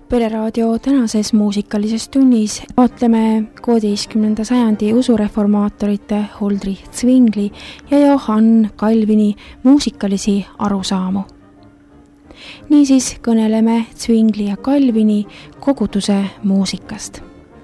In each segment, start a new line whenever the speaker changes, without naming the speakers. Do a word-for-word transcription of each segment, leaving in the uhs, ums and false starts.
Pereraadio tänases muusikalises tunnis vaatleme kuueteistkümnenda sajandi usureformaatorite Huldrych Zwingli ja Johann Calvini muusikalisi arusaamu. Niisiis kõneleme Zwingli ja Calvini koguduse muusikast.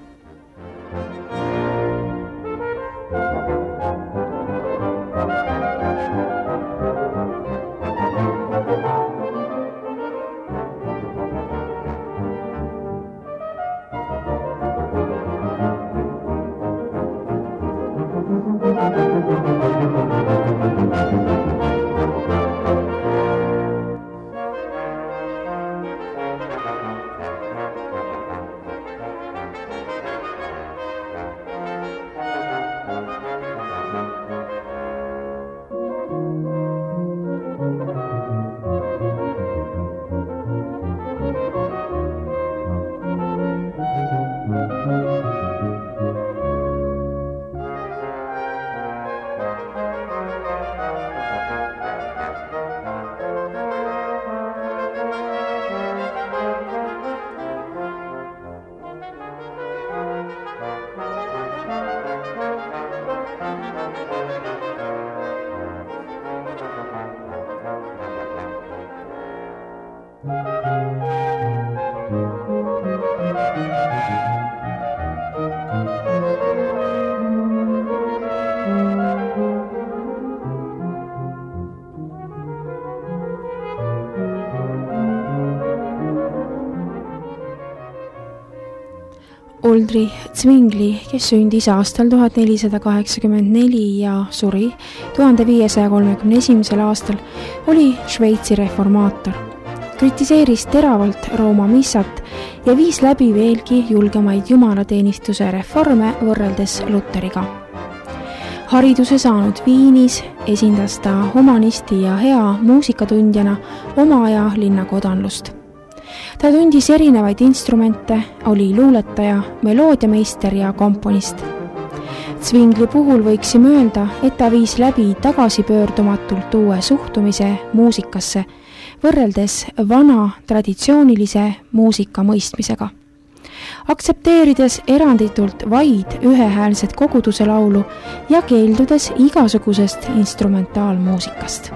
Huldrych Zwingli, kes sündis aastal tuhat nelisada kaheksakümmend neli ja suri tuhande viiesaja kolmekümne esimesel aastal, oli Šveitsi reformaator. Kritiseeris teravalt Rooma missat ja viis läbi veelgi julgemaid jumalateenistuse reforme võrreldes Luteriga. Hariduse saanud Viinis esindas ta humanisti ja hea muusikatundjana oma aja linnakodanlust. Ta tundis erinevaid instrumente, oli luuletaja, meloodiameister ja komponist. Zwingli puhul võiksime öelda, et ta viis läbi tagasipöördumatult uue suhtumise muusikasse, võrreldes vana traditsioonilise muusika mõistmisega. Aktsepteerides eranditult vaid ühehäälset koguduse laulu ja keeldudes igasugusest instrumentaalmuusikast.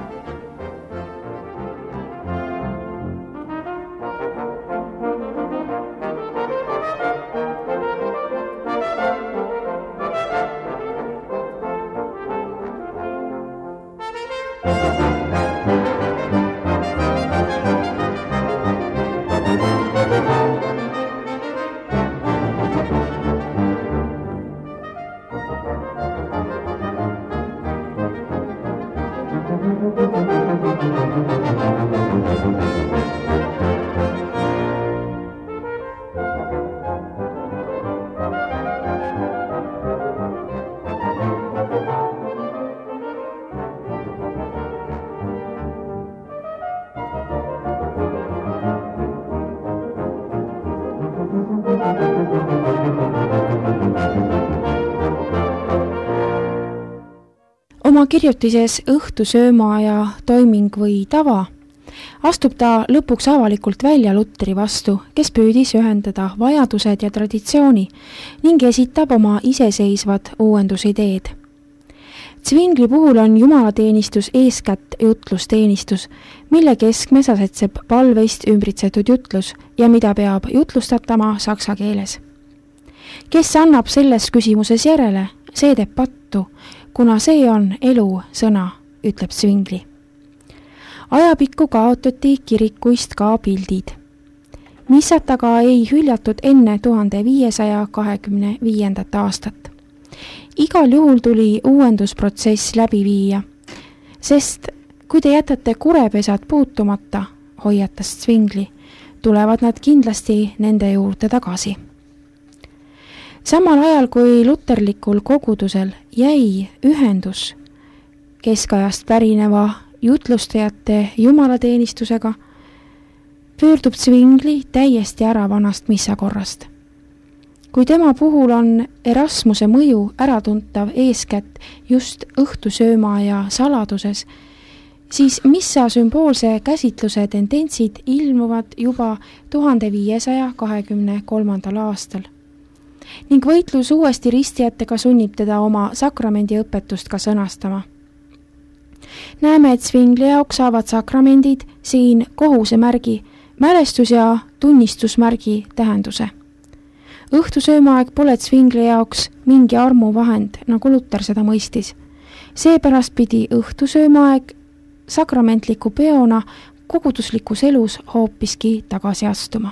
Oma kirjutises õhtusööma ja toiming või tava astub ta lõpuks avalikult välja Luteri vastu, kes püüdis ühendada vajadused ja traditsiooni ning esitab oma iseseisvad uuendusideed. Zwingli puhul on jumalateenistus eeskätt jutlusteenistus, mille keskmes asetseb palveist ümbritsetud jutlus ja mida peab jutlustatama saksa keeles. Kes annab selles küsimuses järele, see teeb pattu, kuna see on elu sõna, ütleb Zwingli. Ajapikku kaotati kirikuist ka pildid. Missat aga ei hüljatud enne tuhande viiesaja kahekümne viiendat aastat. Igal juhul tuli uuendusprotsess läbi viia, sest kui te jätate kurepesad puutumata, hoiatas Zwingli, tulevad nad kindlasti nende juurde tagasi. Samal ajal kui luterlikul kogudusel jäi ühendus keskajast pärineva jutlustajate jumalateenistusega, pöördub Zwingli täiesti ära vanast missakorrast. Kui tema puhul on Erasmuse mõju äratuntav eeskätt just õhtusööma ja saladuses siis missa sümboolse käsitluse tendentsid ilmuvad juba tuhande viiesaja kahekümne kolmandal aastal ning võitlus uuesti ristijatega sunnib teda oma sakramendi õpetust ka sõnastama. Näeme, et Zwingli jaoks saavad sakramendid siin kohusemärgi, mälestus- ja tunnistusmärgi tähenduse. Õhtusöömaaeg pole Zwingli jaoks mingi armuvahend, nagu Luter seda mõistis. Seepärast pidi õhtusöömaaeg sakramentliku peona koguduslikus elus hoopiski tagasi astuma.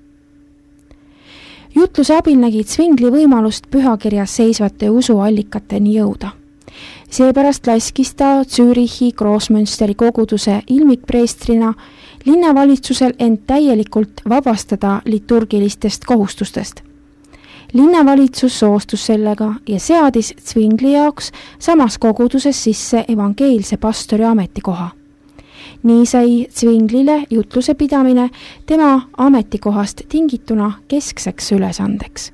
Jutluse abil nägi Zwingli võimalust pühakirjas seisvate usuallikateni jõuda. Seepärast laskis ta Zürichi Grossmünsteri koguduse ilmikpreestrina linnavalitsusel end täielikult vabastada liturgilistest kohustustest. Linnavalitsus soostus sellega ja seadis Zwingli jaoks samas koguduses sisse evangeelse pastori ametikoha. Nii sai Zwinglile jutluse pidamine tema ametikohast tingituna keskseks ülesandeks.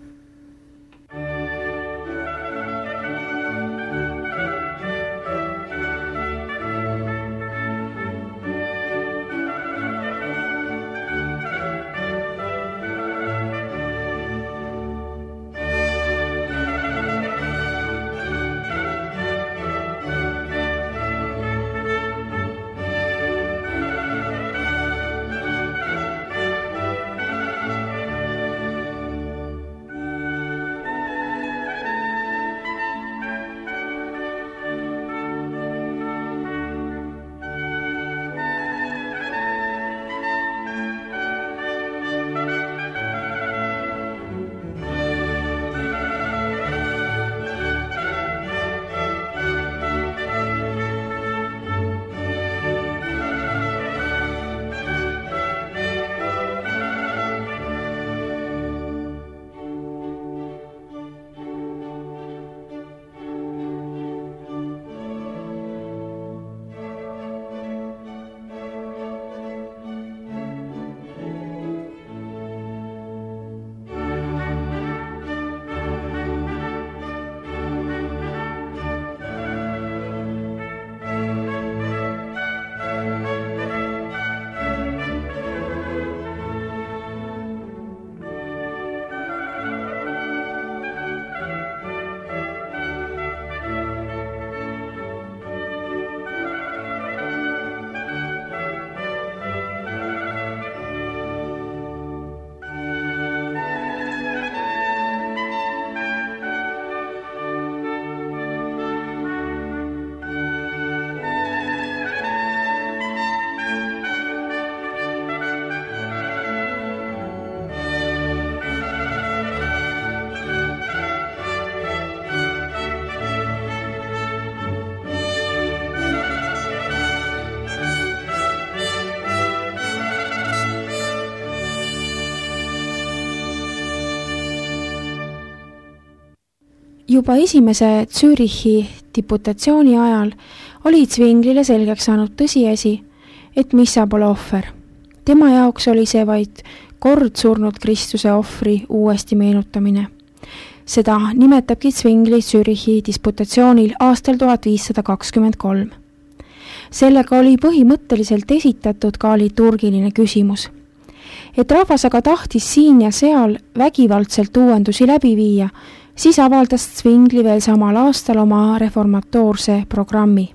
Juba esimese Zürichi diputatsiooni ajal oli Zwinglile selgeks saanud tõsiasi, et missa pole ohver. Tema jaoks oli see vaid kord surnud Kristuse ohvri uuesti meenutamine. Seda nimetabki Zwingli Zürichi disputatsioonil aastal tuhat viissada kakskümmend kolm. Sellega oli põhimõtteliselt esitatud ka liturgiline küsimus. Et rahvas aga tahtis siin ja seal vägivaldselt uuendusi läbi viia, siis avaldas Zwingli veel samal aastal oma reformatoorse programmi.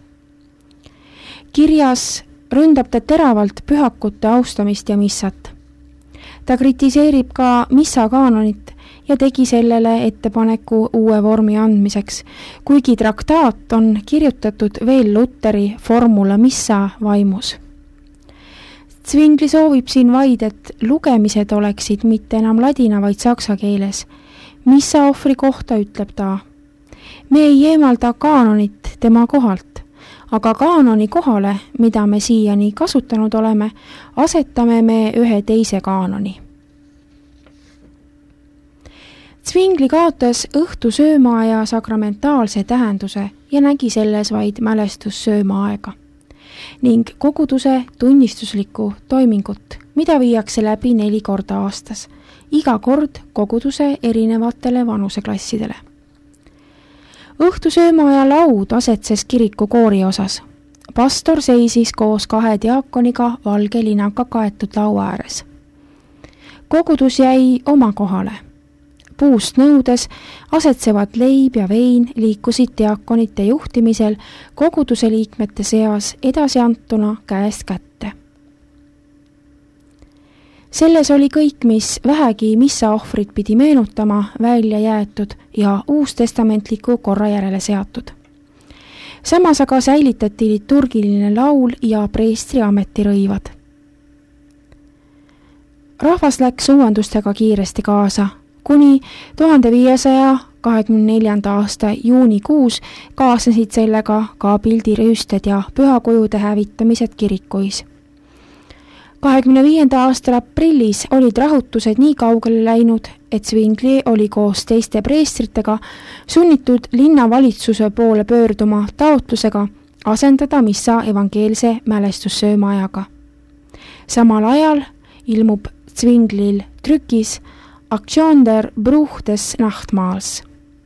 Kirjas ründab ta teravalt pühakute austamist ja missat. Ta kritiseerib ka missa kaanonit ja tegi sellele ettepaneku uue vormi andmiseks, kuigi traktaat on kirjutatud veel Luteri formula missa vaimus. Zwingli soovib siin vaid, et lugemised oleksid mitte enam ladina, vaid saksa keeles. Missa ohvri kohta ütleb ta: me ei eemalda kaanonit tema kohalt, aga kaanoni kohale, mida me siiani kasutanud oleme, asetame me ühe teise kaanoni. Zwingli kaotas õhtusöömaaja sakramentaalse tähenduse ja nägi selles vaid mälestussöömaaega ning koguduse tunnistuslikku toimingut, mida viiakse läbi neli korda aastas, iga kord koguduse erinevatele vanuseklassidele. Õhtusöömaaja laud asetses kiriku koori osas. pastor seisis koos kahe diakoniga valge linaga kaetud laua ääres. Kogudus jäi oma kohale. Puust nõudes asetsevad leib ja vein liikusid diakonite juhtimisel koguduse liikmete seas edasiantuna käest kätte. Selles oli kõik, mis vähegi missa ohvrit pidi meenutama, välja jäetud ja uustestamentliku korra järele seatud. Samas aga säilitati liturgiline laul ja preestri ametirõivad. Rahvas läks uuendustega kiiresti kaasa, kuni tuhande viiesaja kahekümne neljanda aasta juunikuus kaasnesid sellega ka pildirüüsted ja pühakujude hävitamised kirikuis. kahekümne viienda aasta aprillis olid rahutused nii kaugele läinud, et Zwingli oli koos teiste preestritega sunnitud linnavalitsuse poole pöörduma taotlusega asendada missa evangeelse mälestussöömaajaga. Samal ajal ilmub Zwinglil trükis Aktion der Bruch des Nachtmahls.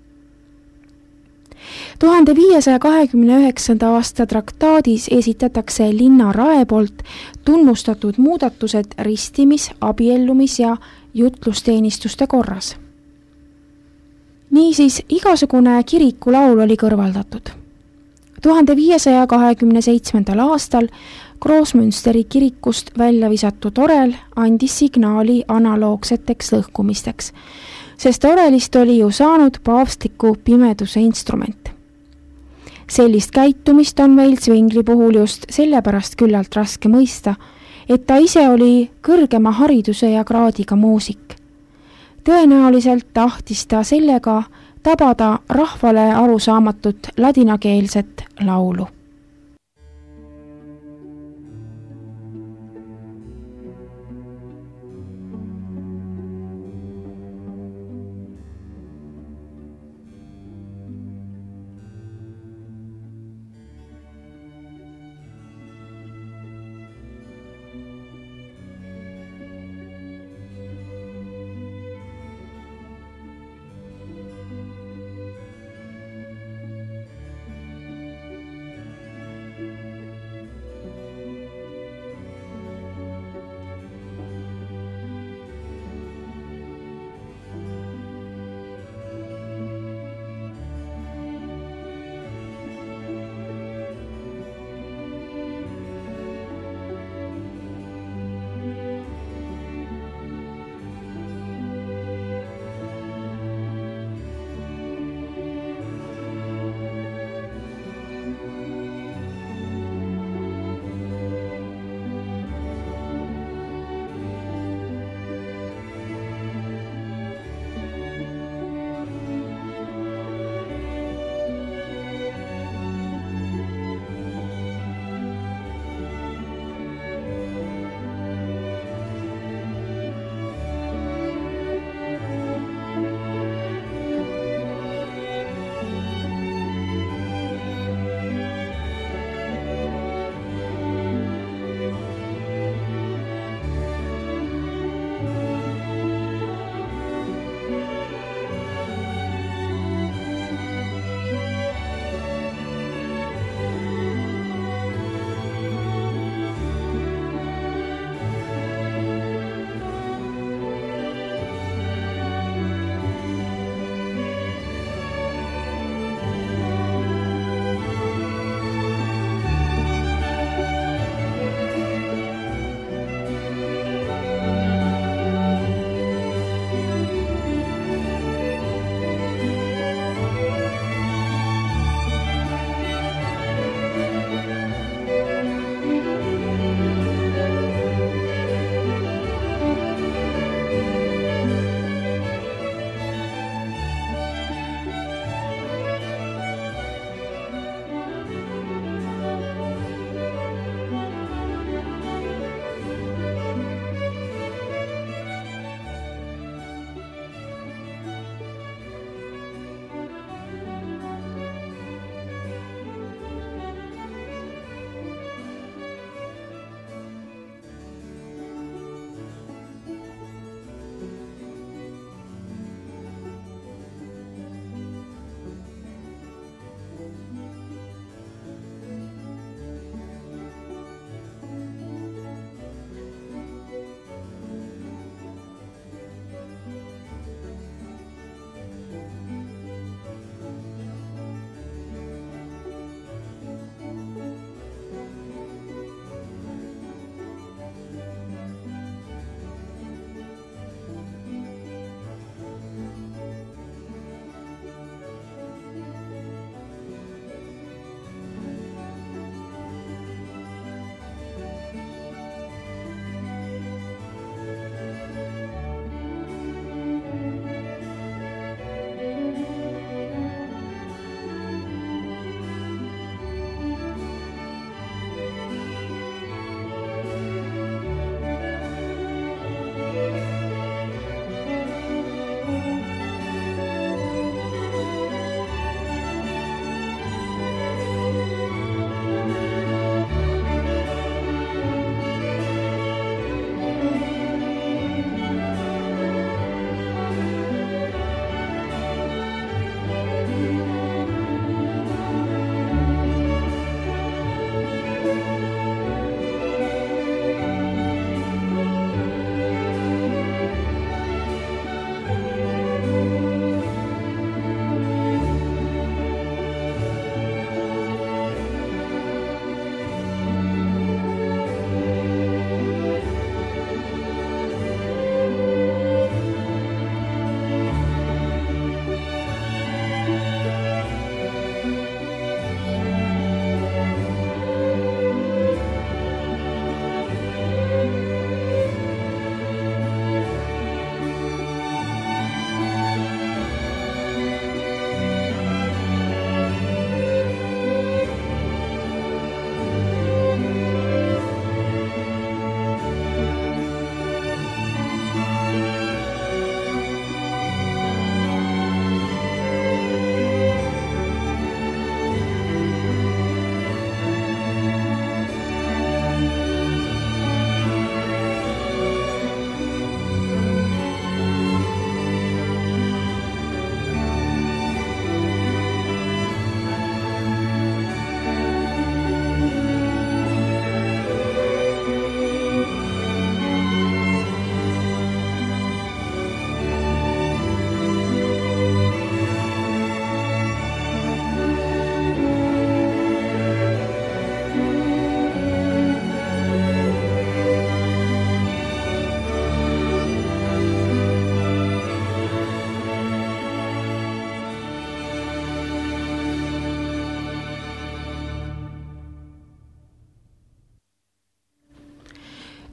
tuhande viiesaja kahekümne üheksanda aasta traktaadis esitatakse linna rae poolt tunnustatud muudatused ristimis, abiellumis ja jutlusteenistuste korras. Niisiis igasugune kirikulaul oli kõrvaldatud. tuhande viiesaja kahekümne seitsmendal aastal Großmünsteri kirikust välja visatud orel andis signaali analoogseteks lõhkumisteks, sest orelist oli ju saanud paavstliku pimeduse instrument. Sellist käitumist on meil Zwingli puhul just sellepärast küllalt raske mõista, et ta ise oli kõrgema hariduse ja kraadiga muusik. Tõenäoliselt tahtis ta sellega tabada rahvale arusaamatut ladinakeelset laulu.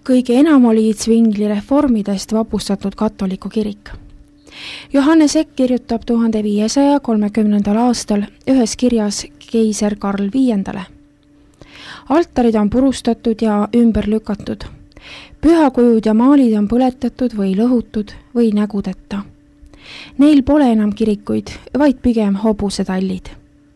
kõige enam oli Zwingli reformidest vapustatud katoliku kirik. Johannes Eck kirjutab tuhande viiesaja kolmekümnendal aastal ühes kirjas keiser Karl viiendale. Altarid on purustatud ja ümber lükatud. Pühakujud ja maalid on põletatud või lõhutud või nägudeta. Neil pole enam kirikuid, vaid pigem hobusetallid.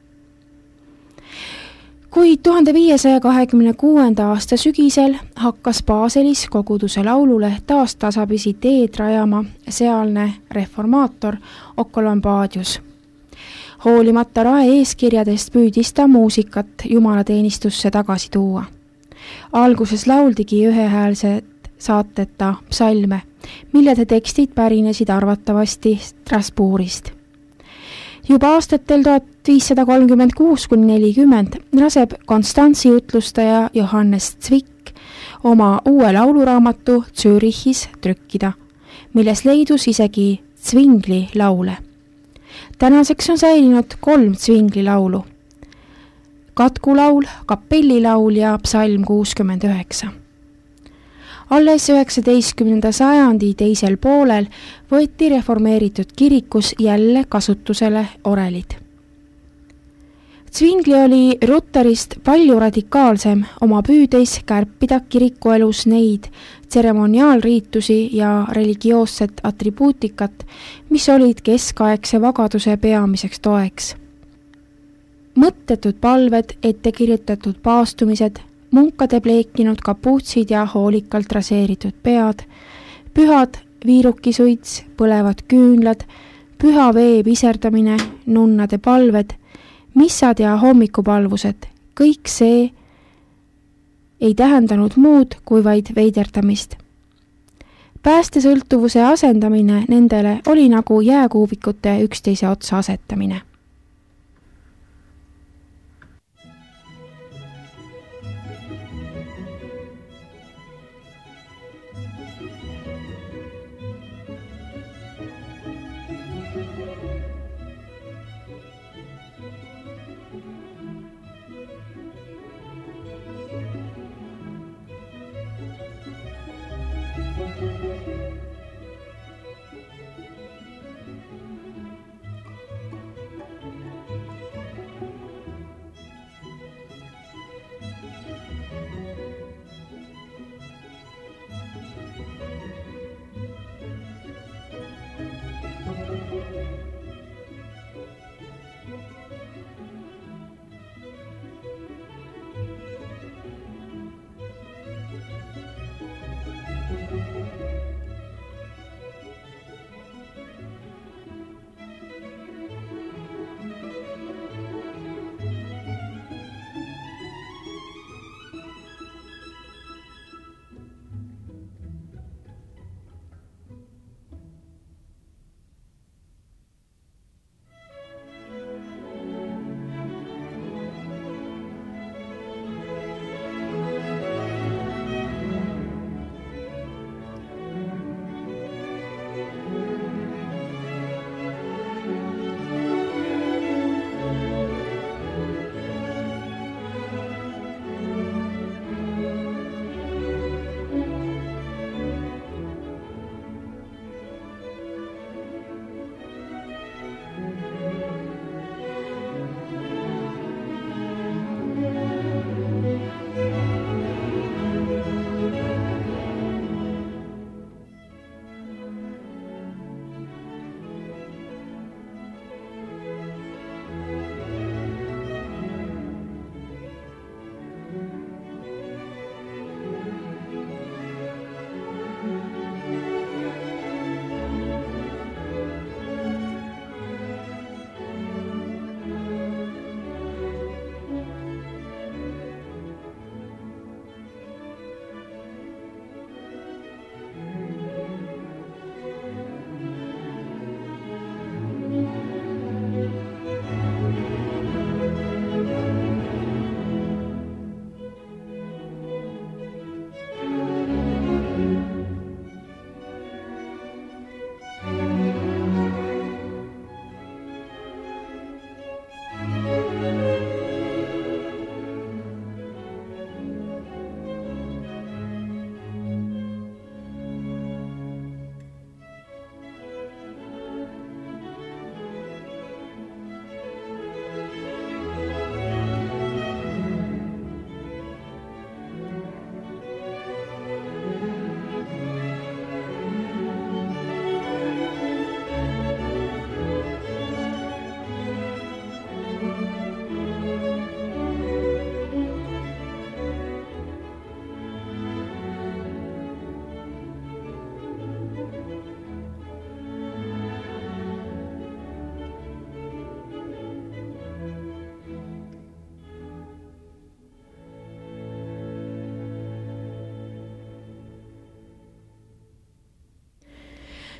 Kuid tuhande viiesaja kahekümne kuuenda aasta sügisel hakkas Baselis koguduse laulule taas tasapisi teed rajama sealne reformaator Occolombadius. Hoolimata rae eeskirjadest püüdis ta muusikat jumalateenistusse tagasi tuua. Alguses lauldigi ühehäälset saateta psalme, millede tekstid pärinesid arvatavasti Strasbourgist. Juba aastatel tuhat viissada kolmkümmend kuus kuni nelikümmend laseb Konstantsi jutlustaja Johannes Zwick oma uue lauluraamatu Zürichis trükkida, milles leidus isegi Zwingli laule. Tänaseks on säilinud kolm Zwingli laulu. Katkulaul, kapellilaul ja psalm kuuskümmend üheksa. Alles üheksateistkümnenda sajandi teisel poolel võeti reformeeritud kirikus jälle kasutusele orelid. Zwingli oli Rutterist palju radikaalsem oma püüdeis kärpida kirikuelus neid tseremoniaalriitusi ja religioosset atribuutikat, mis olid keskaegse vagaduse peamiseks toeks. Mõttetud palved, ettekirjutatud paastumised, munkade pleekinud kapuutsid ja hoolikalt raseeritud pead, pühad viirukisuits, põlevad küünlad, püha vee piserdamine, nunnade palved, missad ja hommikupalvused, kõik see ei tähendanud muud kui vaid veiderdamist. Päästesõltuvuse asendamine nendele oli nagu jääkuubikute üksteise otsa asetamine.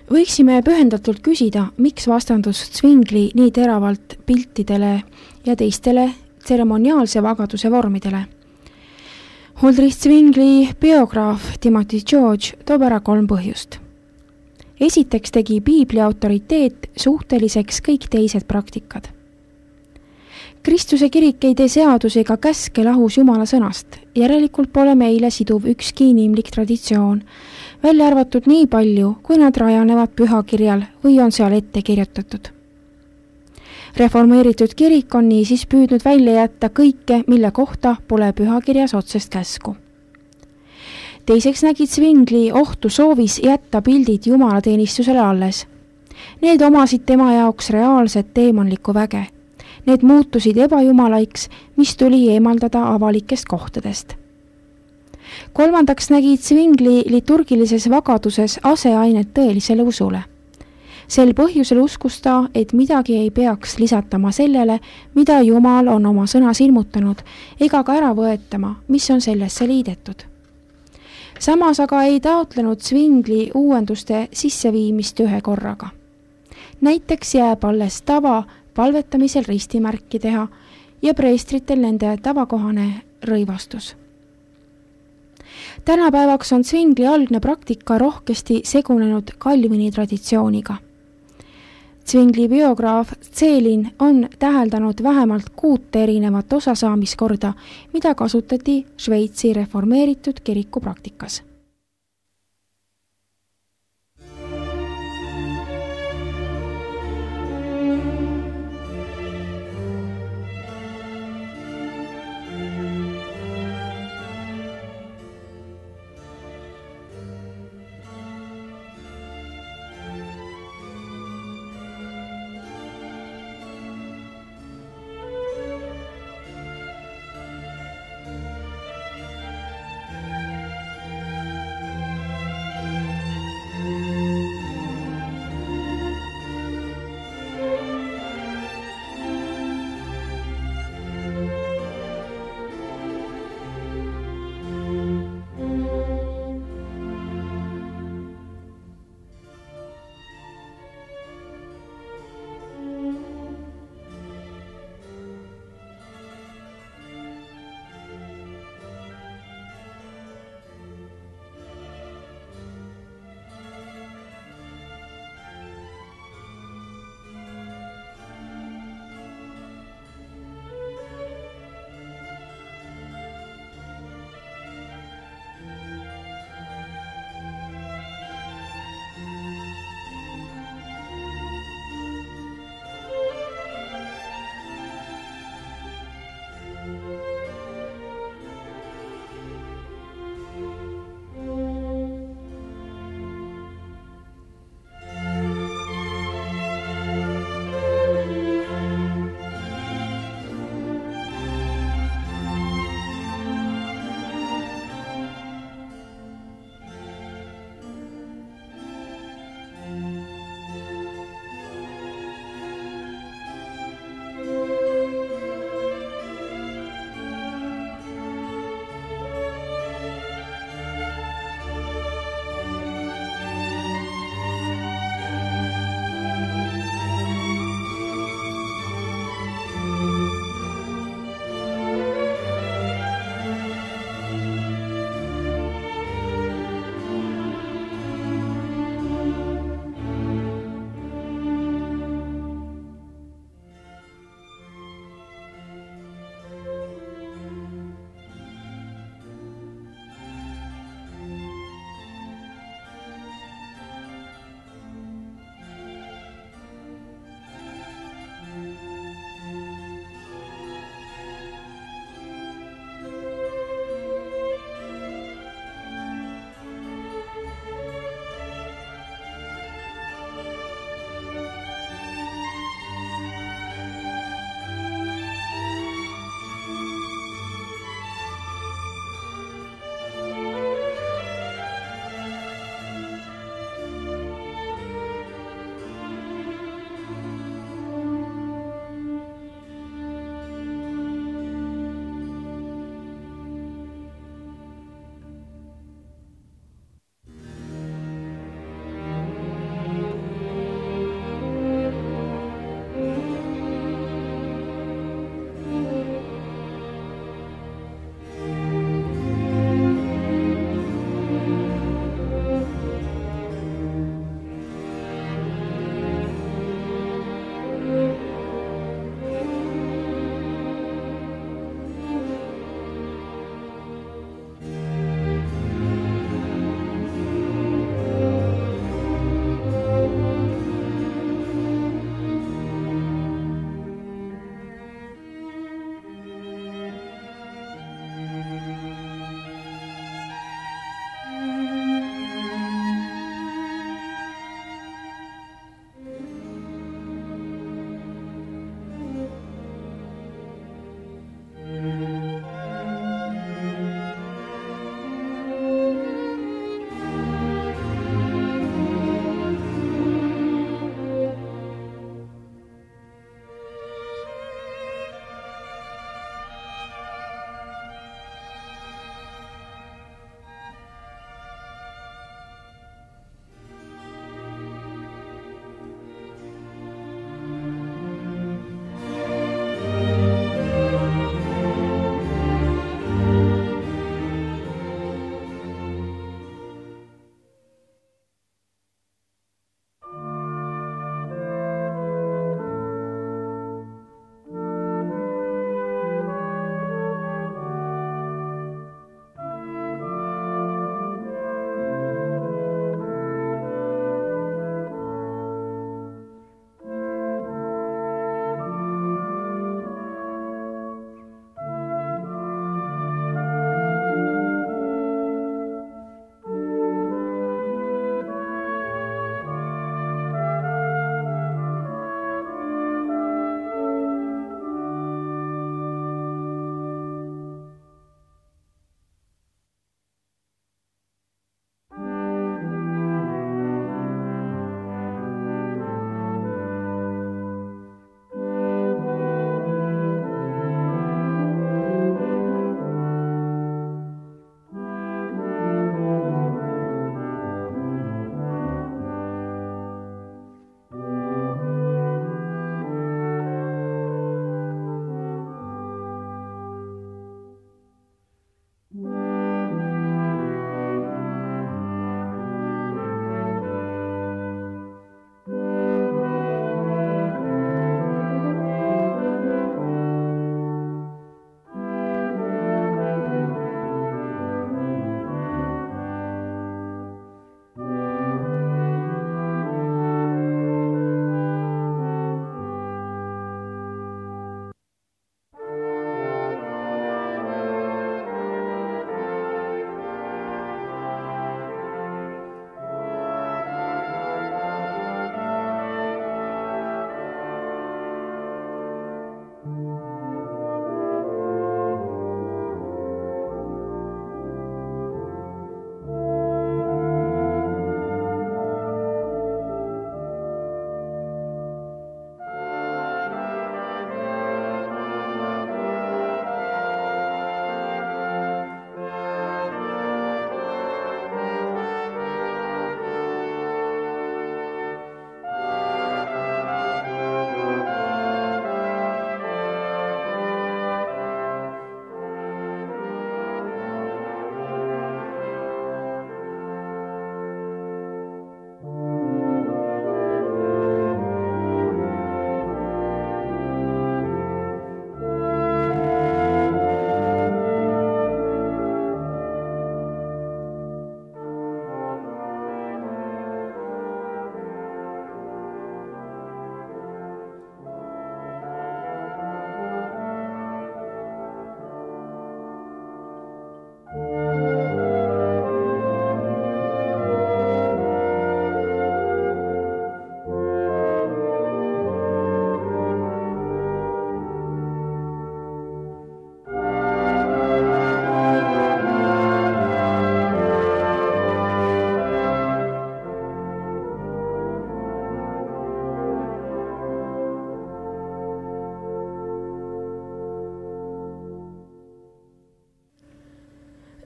Võiksime pühendatult küsida, miks vastandus Zwingli nii teravalt piltidele ja teistele tseremoniaalse vagaduse vormidele. Huldrych Zwingli biograaf Timothy George toob ära kolm põhjust. Esiteks tegi piibli autoriteet suhteliseks kõik teised praktikad. Kristuse kirik ei tee seadusi ega käske lahus Jumala sõnast, järelikult pole meile siduv ükski inimlik traditsioon, välja arvatud nii palju, kui nad rajanevad pühakirjal või on seal ette kirjutatud. Reformeeritud kirik on niisiis püüdnud välja jätta kõike, mille kohta pole pühakirjas otsest käsku. Teiseks nägid Zwingli ohtu soovis jätta pildid jumalateenistusele alles. Need omasid tema jaoks reaalset teemonlikku väge. Need muutusid ebajumalaiksi, mis tuli eemaldada avalikest kohtadest. Kolmandaks nägid Zwingli liturgilises vagaduses aseainet tõelisele usule. Sel põhjusel uskus ta, et midagi ei peaks lisatama sellele, mida Jumal on oma sõnas ilmutanud, ega ka ära võetama, mis on sellesse liidetud. Samas aga ei taotlenud Zwingli uuenduste sisseviimist ühe korraga. Näiteks jääb alles tava palvetamisel ristimärki teha ja preestritel nende tavakohane rõivastus. Tänapäevaks on Zwingli algne praktika rohkesti segunenud Calvini traditsiooniga. Zwingli biograaf Zelin on täheldanud vähemalt kuute erinevat osasaamiskorda, mida kasutati Šveitsi reformeeritud kiriku praktikas.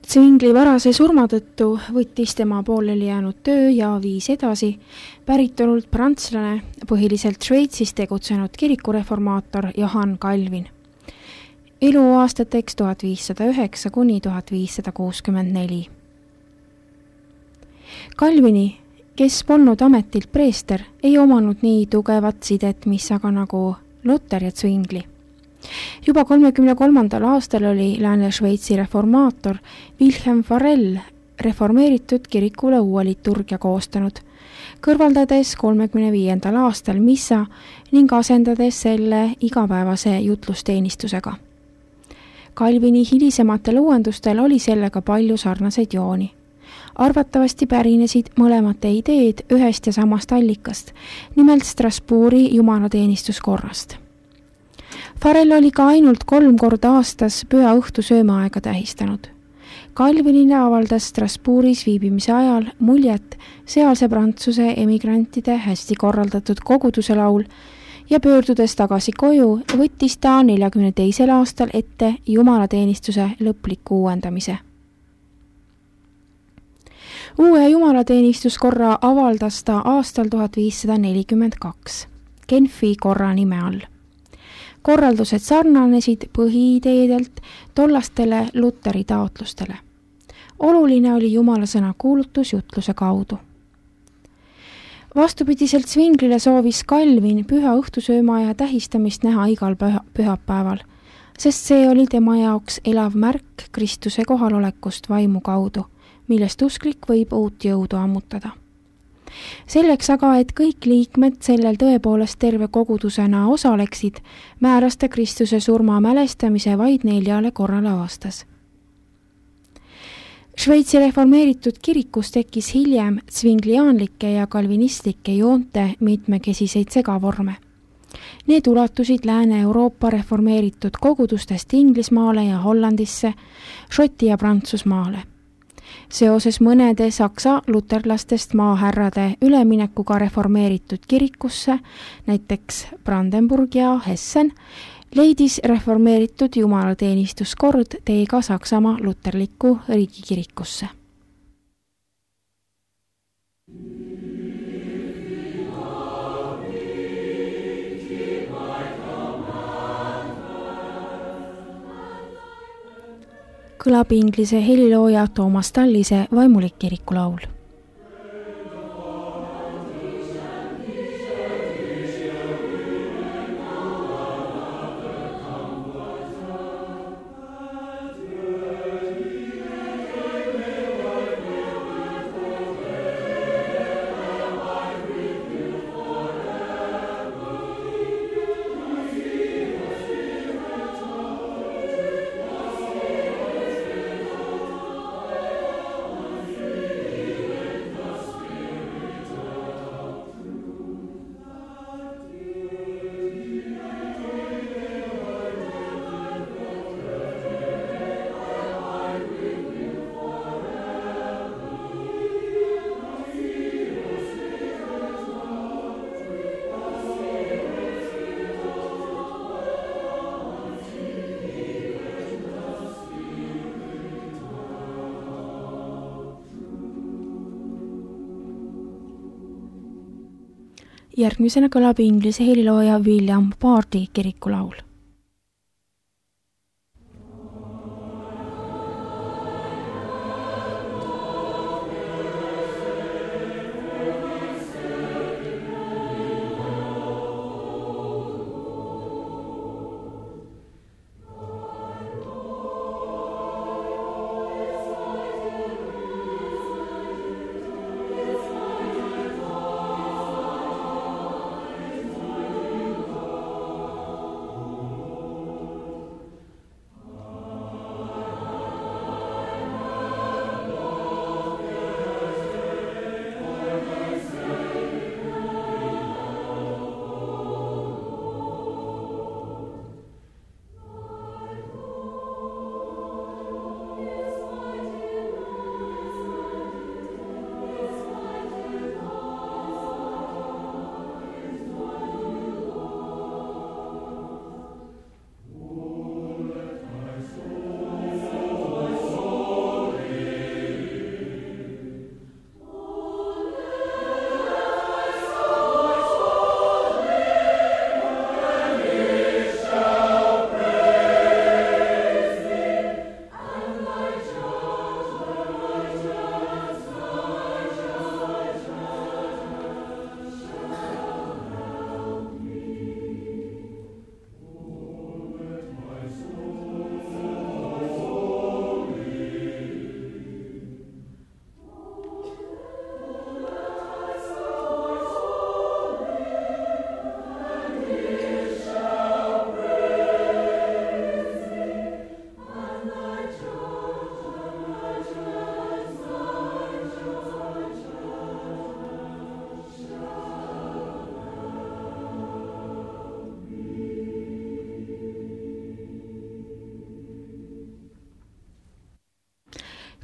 Zwingli varase surma tõttu võttis tema pooleli jäänud töö ja viis edasi päritolult prantslane, põhiliselt Šveitsis tegutsenud kirikureformaator Johann Calvin. Eluaastateks tuhat viissada üheksa kuni tuhat viissada kuuskümmend neli. Calvini, kes polnud ametilt preester, ei omanud nii tugevat sidet, mis aga nagu Luther ja Zwingli. Juba kolmekümne kolmandal aastal oli Lääne-Šveitsi reformaator Wilhelm Farel reformeeritud kirikule uue liturgia koostanud, kõrvaldades kolmekümne viiendal aastal missa ning asendades selle igapäevase jutlusteenistusega. Calvini hilisematel uuendustel oli sellega palju sarnaseid jooni. Arvatavasti pärinesid mõlemate ideed ühest ja samast allikast, nimelt Strasbourgi jumalateenistuskorrast. Farel oli ka ainult kolm korda aastas püha õhtu söömaaega tähistanud. Calvinile avaldas Strasbourgis viibimise ajal muljet sealse Prantsuse emigrantide hästi korraldatud koguduse laul ja pöördudes tagasi koju võttis ta neljakümne teisel aastal ette jumalateenistuse lõpliku uuendamise. Uue jumalateenistuskorra avaldas ta aastal tuhat viissada nelikümmend kaks, Genfi korra nime all. Korraldused sarnanesid põhiideedelt tollastele Lutheri taotlustele. Oluline oli Jumala sõna kuulutus jutluse kaudu. Vastupidiselt Zwinglile soovis Calvin püha õhtusöömaaja tähistamist näha igal püha, pühapäeval, sest see oli tema jaoks elav märk Kristuse kohalolekust vaimu kaudu, millest usklik võib uut jõudu ammutada. Selleks aga, et kõik liikmed sellel tõepoolest terve kogudusena osaleksid, määras ta Kristuse surma mälestamise vaid neljale korrale aastas. Šveitsi reformeeritud kirikus tekkis hiljem zwingliaanlike ja kalvinistlike joonte mitmekesiseid segavorme. Need ulatusid Lääne-Euroopa reformeeritud kogudustest Inglismaale ja Hollandisse, Šoti ja Prantsusmaale. Seoses mõnede saksa luterlastest maahärrade üleminekuga reformeeritud kirikusse, näiteks Brandenburg ja Hessen, leidis reformeeritud jumalateenistuskord tee ka Saksamaa luterliku riigikirikusse. Kõlab inglise helilooja Toomas Tallise vaimulik kirikulaul. Järgmisena kõlab inglise helilooja William Bardi kirikulaul.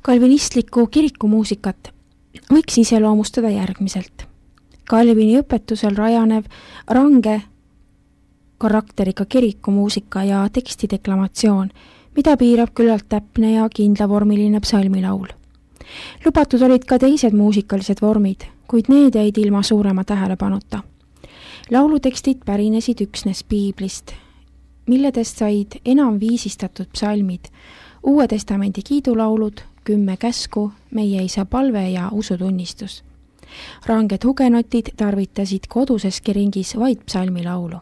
Kalvinistlikku kirikumuusikat võiks iseloomustada järgmiselt. Kalvini õpetusel rajanev range karakteriga kirikumuusika ja tekstideklamatsioon, mida piirab küllalt täpne ja kindlavormiline psalmilaul. Lubatud olid ka teised muusikalised vormid, kuid need jäid ilma suurema tähelepanuta. Laulutekstid pärinesid üksnes piiblist, milledest said enam viisistatud psalmid, Uue Testamendi kiidulaulud, kümme käsku, meie isa palve ja usutunnistus. Ranged hugenotid tarvitasid koduseski ringis vaid psalmilaulu.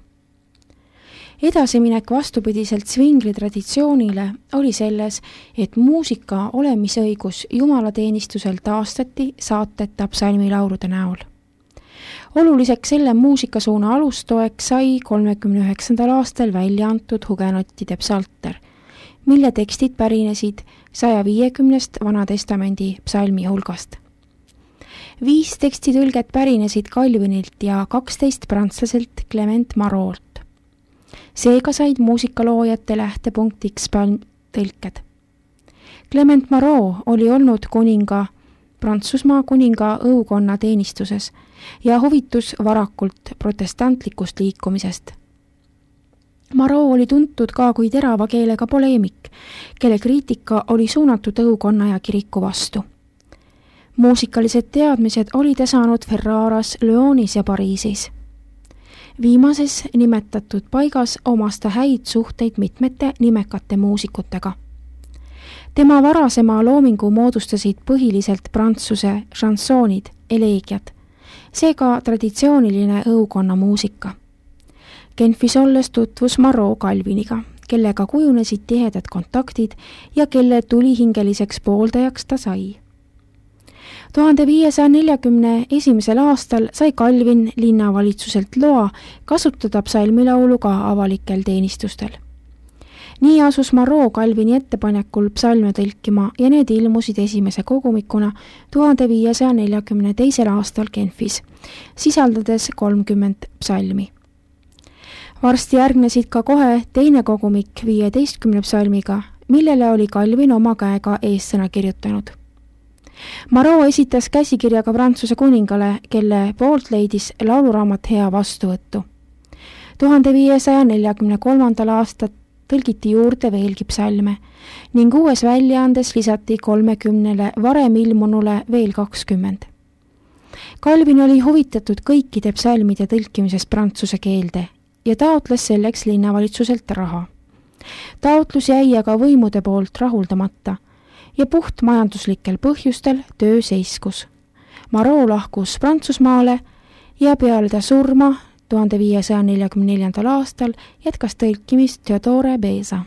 Edasiminek vastupidiselt svingli traditsioonile oli selles, et muusika olemisõigus jumalateenistusel taastati saateta psalmilaulude näol. Oluliseks selle muusikasuuna alustoeks sai kolmekümne üheksandal aastal välja antud hugenottide psalter, mille tekstid pärinesid saja viiekümnest Vana Testamendi psalmi hulgast. Viis tekstitõlget pärinesid Calvinilt ja kaksteist prantslaselt Clement Marot. Seega said muusikaloojate lähtepunktiks psalmtõlked. Clement Marot oli olnud kuninga, Prantsusmaa kuninga õukonna teenistuses ja huvitus varakult protestantlikust liikumisest. Marot oli tuntud ka kui terava keelega poleemik, kelle kriitika oli suunatud õukonna ja kiriku vastu. Muusikalised teadmised oli ta saanud Ferraras, Lyonis ja Pariisis. Viimases nimetatud paigas omas ta häid suhteid mitmete nimekate muusikutega. Tema varasema loomingu moodustasid põhiliselt prantsuse šansoonid, eleegiad, seega traditsiooniline õukonna muusika. Genfis olles tutvus Marot Calviniga, kellega kujunesid tihedad kontaktid ja kelle tulihingeliseks pooldajaks ta sai. tuhande viiesaja neljakümne esimesel aastal sai Calvin linnavalitsuselt loa kasutada psalmilaulu ka avalikel teenistustel. Nii asus Marot Calvini ettepanekul psalme tõlkima ja need ilmusid esimese kogumikuna tuhande viiesaja neljakümne teisel aastal Genfis, sisaldades kolmkümmend psalmi. Varsti järgnesid ka kohe teine kogumik viieteistkümne psalmiga, millele oli Calvin oma käega eessõna kirjutanud. Marot esitas käsikirjaga Prantsuse kuningale, kelle poolt leidis lauluraamat hea vastuvõttu. tuhande viiesaja neljakümne kolmandal aastal tõlgiti juurde veelgi psalme ning uues väljaandes lisati kolmekümnele varem ilmunule veel kakskümmend. Calvin oli huvitatud kõikide psalmide tõlkimisest prantsuse keelde ja taotles selleks linnavalitsuselt raha. Taotlus jäi aga võimude poolt rahuldamata ja puht majanduslikel põhjustel töö seiskus. Marot lahkus Prantsusmaale ja peale ta surma tuhande viiesaja neljakümne neljandal aastal jätkas tõlkimist Theodore Beza.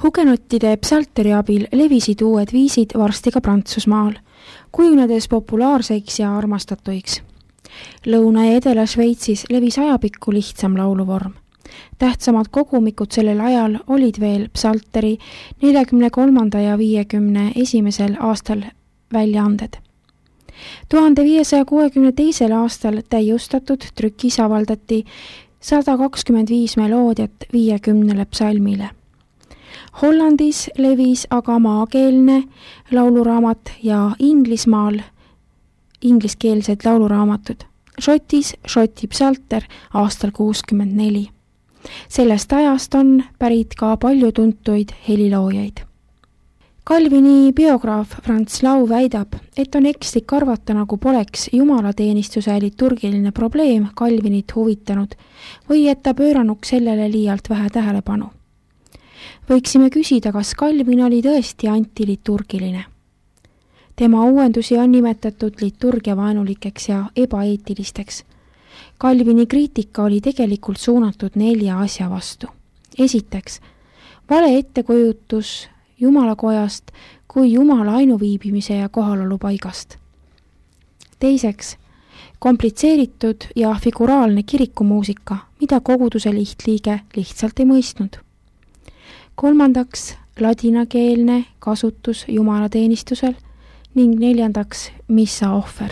Hugenottide psalteri abil levisid uued viisid varsti ka Prantsusmaal, kujunedes populaarseks ja armastatuiks. Lõuna- ja Edela-Šveitsis levis ajapikku lihtsam lauluvorm. Tähtsamad kogumikud sellel ajal olid veel psalteri neljakümne kolmanda ja viiekümne esimesel aastal väljaanded. tuhande viiesaja kuuekümne teisel aastal täiustatud trükis avaldati sada kakskümmend viis meloodiat viiekümnele psalmile. Hollandis levis aga maakeelne lauluraamat ja Inglismaal ingliskeelsed lauluraamatud. Šotis Šoti psalter aastal kuuskümmend neli. Sellest ajast on pärit ka palju tuntuid heliloojaid. Calvini biograaf Franz Lau väidab, et on ekslik arvata, nagu poleks jumalateenistuse liturgiline probleem Calvinit huvitanud või et ta pööranuks sellele liialt vähe tähelepanu. Võiksime küsida, kas Calvin oli tõesti antiliturgiline. Tema uuendusi on nimetatud liturgiavaenulikeks ja ebaeetilisteks. Calvini kriitika oli tegelikult suunatud nelja asja vastu. Esiteks, vale ettekujutus Jumalakojast kui Jumala ainuviibimise ja kohalolu paigast. Teiseks, komplitseeritud ja figuraalne kirikumuusika, mida koguduse lihtliige lihtsalt ei mõistnud. Kolmandaks, ladinakeelne kasutus jumalateenistusel ning neljandaks, missa ohver.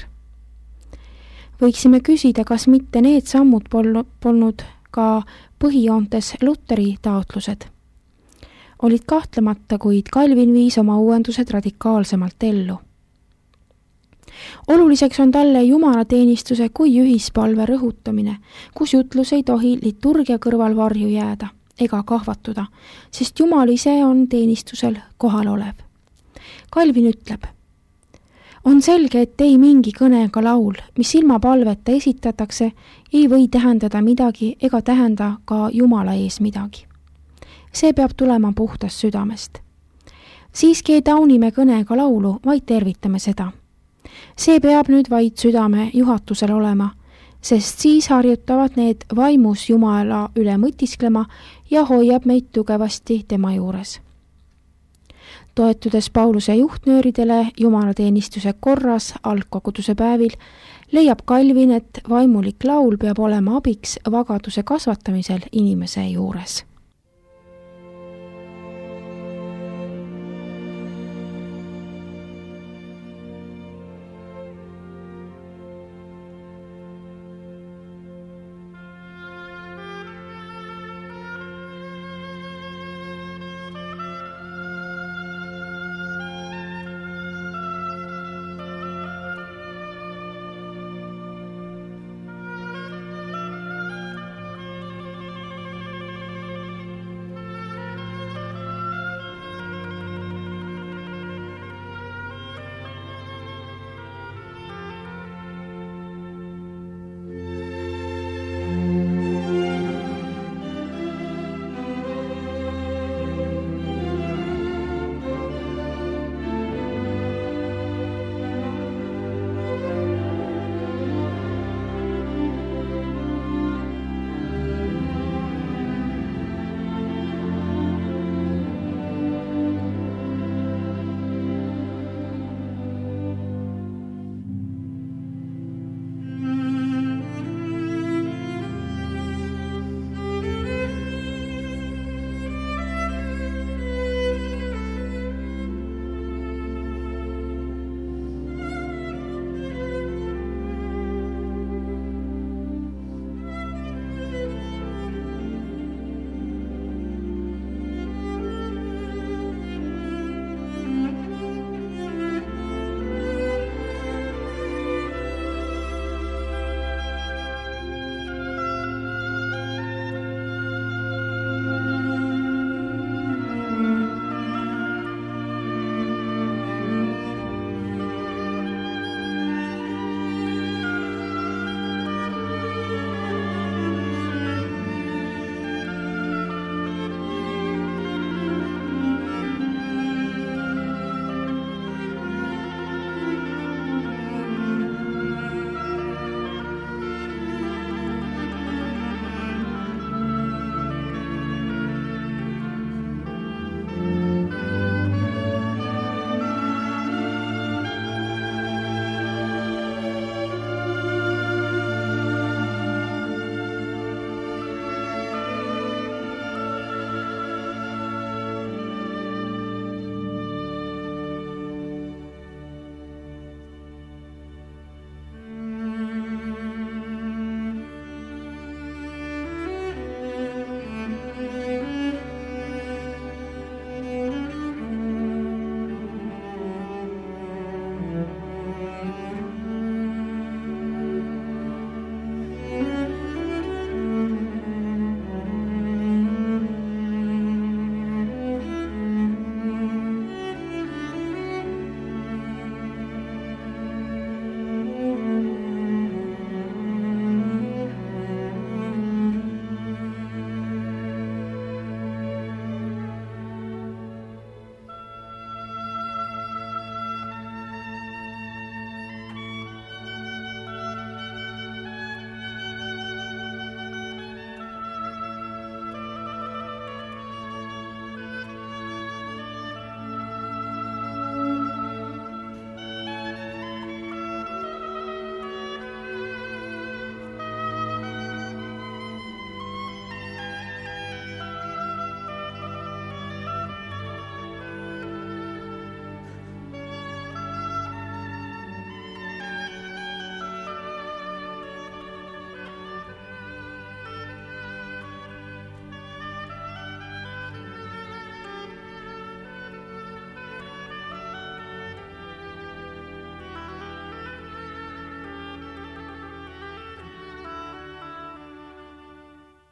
Võiksime küsida, kas mitte need sammud polnud ka põhijoontes Luteri taotlused. Olid kahtlemata, kuid Calvin viis oma uuendused radikaalsemalt ellu. Oluliseks on talle jumalateenistuse kui ühispalve rõhutamine, kus jutlus ei tohi liturgia kõrval varju jääda ega kahvatuda, sest Jumal ise on teenistusel kohal olev. Calvin ütleb, on selge, et ei mingi kõne ega laul, mis ilma palveta esitatakse, ei või tähendada midagi ega tähenda ka Jumala ees midagi. See peab tulema puhtast südamest. Siiski ei tauni me kõne ega laulu, vaid tervitame seda. See peab nüüd vaid südame juhatusel olema, sest siis harjutavad need vaimus Jumala üle mõtisklema ja hoiab meid tugevasti tema juures. Toetudes Pauluse juhtnööridele jumalateenistuse korras algkoguduse päevil, leiab Calvin, et vaimulik laul peab olema abiks vagaduse kasvatamisel inimese juures.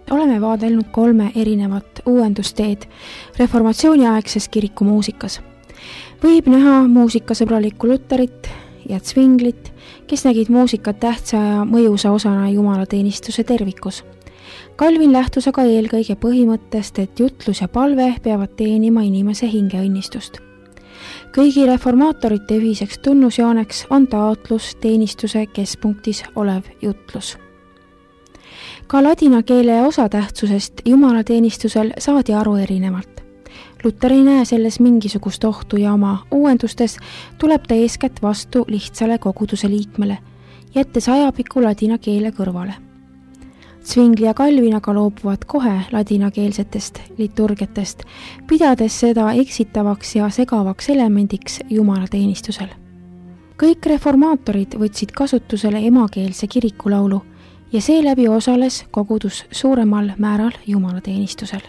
oleme vaadelnud kolme erinevat uuendusteed reformatsiooniaegses kirikumuusikas. Võib näha muusikasõbralikku Luterit ja Zwinglit, kes nägid muusikat tähtsa ja mõjusa osana jumalateenistuse tervikus. Calvin lähtus aga eelkõige põhimõttest, et jutlus ja palve peavad teenima inimese hingeõnnistust. Kõigi reformaatorite ühiseks tunnusjooneks on taotlus teenistuse keskpunktis olev jutlus. Ka ladina keele osatähtsusest jumalateenistusel saadi aru erinevalt. Luter ei näe selles mingisugust ohtu ja oma uuendustes tuleb ta eeskätt vastu lihtsale koguduse liikmele, jättes ajapiku ladina keele kõrvale. Zwingli ja Calvin aga loobuvad kohe ladinakeelsetest liturgiatest, pidades seda eksitavaks ja segavaks elemendiks jumalateenistusel. Kõik reformaatorid võtsid kasutusele emakeelse kirikulaulu ja seeläbi osales kogudus suuremal määral jumalateenistusel.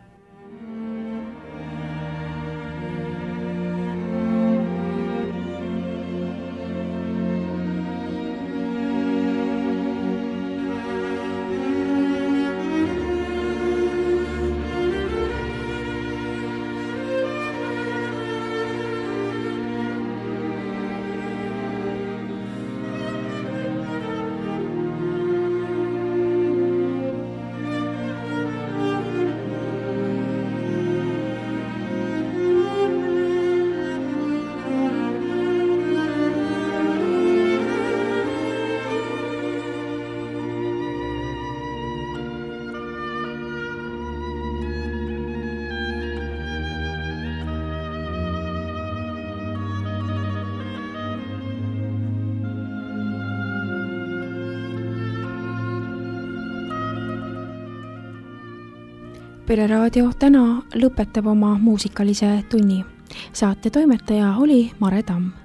Pereraadio täna lõpetab oma muusikalise tunni. Saate toimetaja oli Mare Tamm.